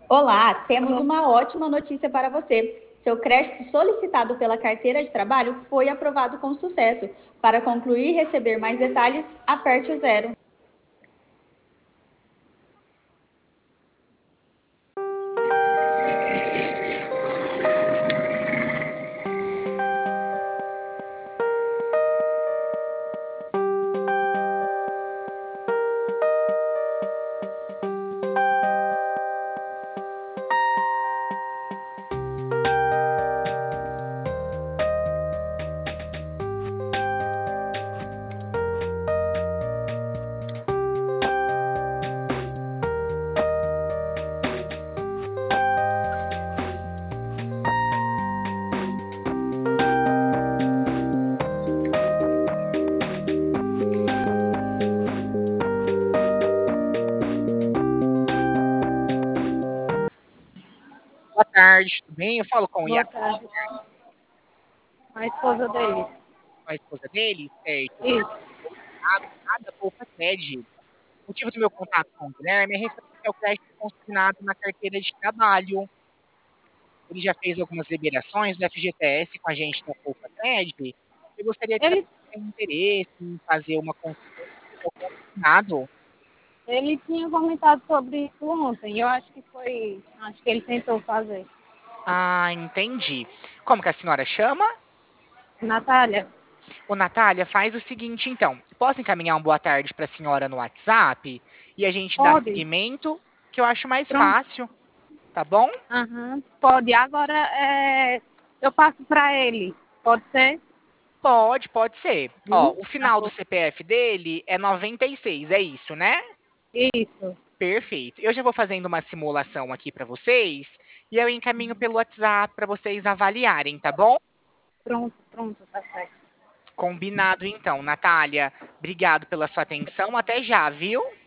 Olá, temos uma ótima notícia para você. Seu crédito solicitado pela carteira de trabalho foi aprovado com sucesso. Para concluir e receber mais detalhes, aperte o zero. Boa tarde, tudo bem? Eu falo com o Iago, Boa tarde. A esposa dele. com a esposa dele, certo? Isso. Da Poupa Sede. O motivo do meu contato com o Guilherme é referente ao crédito consignado na carteira de trabalho. Ele já fez algumas liberações do FGTS com a gente da Poupa Sede. Eu gostaria de saber Ele, se tem interesse em fazer uma consignado. ele tinha comentado sobre isso ontem. Eu acho que foi. Acho que ele tentou fazer. Ah, entendi. Como que a senhora chama? Natália, Ô, Natália, faz o seguinte, então. Posso encaminhar um boa tarde para a senhora no WhatsApp e a gente dá pode? seguimento, que eu acho mais Pronto. fácil, tá bom? Aham, pode. Agora eu passo para ele. Pode ser? Pode ser. Ó, Viu? o final do CPF dele é 96, é isso, né? Isso. Perfeito. Eu já vou fazendo uma simulação aqui para vocês e eu encaminho pelo WhatsApp para vocês avaliarem, tá bom? Pronto, pronto, tá certo. Combinado então, Natália. Obrigado pela sua atenção. Até já, viu?